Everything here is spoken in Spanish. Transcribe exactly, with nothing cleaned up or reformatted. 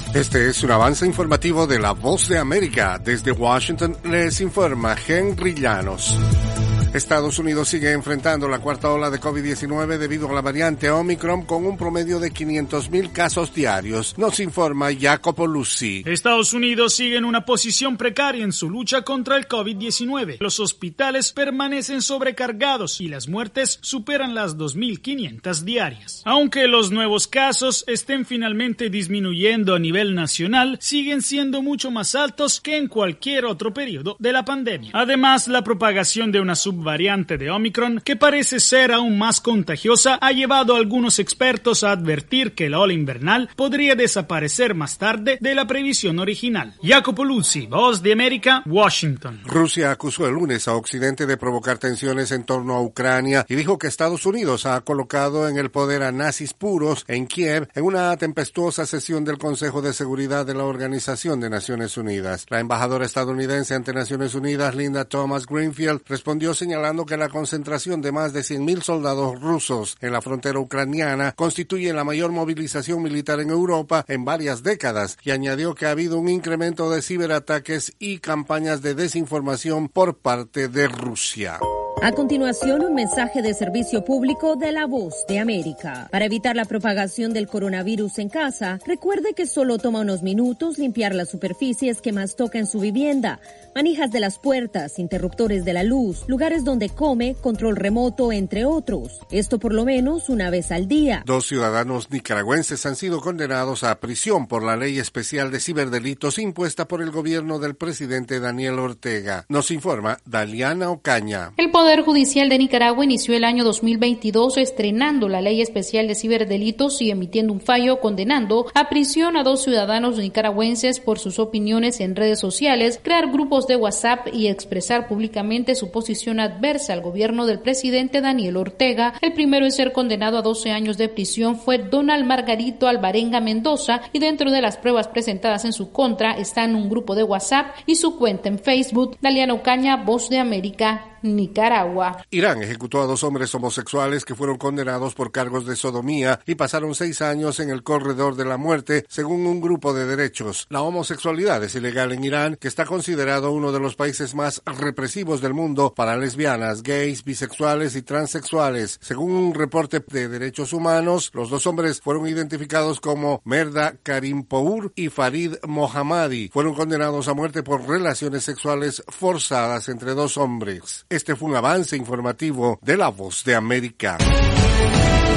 Este es un avance informativo de La Voz de América. Desde Washington les informa Henry Llanos. Estados Unidos sigue enfrentando la cuarta ola de COVID diecinueve debido a la variante Omicron con un promedio de quinientos mil casos diarios. Nos informa Jacopo Luzzi. Estados Unidos sigue en una posición precaria en su lucha contra el COVID diecinueve. Los hospitales permanecen sobrecargados y las muertes superan las dos mil quinientas diarias. Aunque los nuevos casos estén finalmente disminuyendo a nivel nacional, siguen siendo mucho más altos que en cualquier otro periodo de la pandemia. Además, la propagación de una sub variante de Omicron, que parece ser aún más contagiosa, ha llevado a algunos expertos a advertir que la ola invernal podría desaparecer más tarde de la previsión original. Jacopo Luzzi, Voz de América, Washington. Rusia acusó el lunes a Occidente de provocar tensiones en torno a Ucrania y dijo que Estados Unidos ha colocado en el poder a nazis puros en Kiev en una tempestuosa sesión del Consejo de Seguridad de la Organización de Naciones Unidas. La embajadora estadounidense ante Naciones Unidas, Linda Thomas Greenfield, respondió señalando que la concentración de más de cien mil soldados rusos en la frontera ucraniana constituye la mayor movilización militar en Europa en varias décadas y añadió que ha habido un incremento de ciberataques y campañas de desinformación por parte de Rusia. A continuación, un mensaje de servicio público de La Voz de América. Para evitar la propagación del coronavirus en casa, recuerde que solo toma unos minutos limpiar las superficies que más toca en su vivienda, manijas de las puertas, interruptores de la luz, lugares donde come, control remoto, entre otros. Esto por lo menos una vez al día. Dos ciudadanos nicaragüenses han sido condenados a prisión por la ley especial de ciberdelitos impuesta por el gobierno del presidente Daniel Ortega. Nos informa Daliana Ocaña. El Poder Judicial de Nicaragua inició el año dos mil veintidós estrenando la ley especial de ciberdelitos y emitiendo un fallo condenando a prisión a dos ciudadanos nicaragüenses por sus opiniones en redes sociales, crear grupos de WhatsApp y expresar públicamente su posición adversa al gobierno del presidente Daniel Ortega. El primero en ser condenado a doce años de prisión fue Donald Margarito Alvarenga Mendoza, y dentro de las pruebas presentadas en su contra están un grupo de WhatsApp y su cuenta en Facebook. Daliana Ocaña, Voz de América, Nicaragua. Irán ejecutó a dos hombres homosexuales que fueron condenados por cargos de sodomía y pasaron seis años en el corredor de la muerte, según un grupo de derechos. La homosexualidad es ilegal en Irán, que está considerado uno de los países más represivos del mundo para lesbianas, gays, bisexuales y transexuales. Según un reporte de derechos humanos, los dos hombres fueron identificados como Merda Karimpour y Farid Mohammadi. Fueron condenados a muerte por relaciones sexuales forzadas entre dos hombres. Este fue un avance informativo de La Voz de América.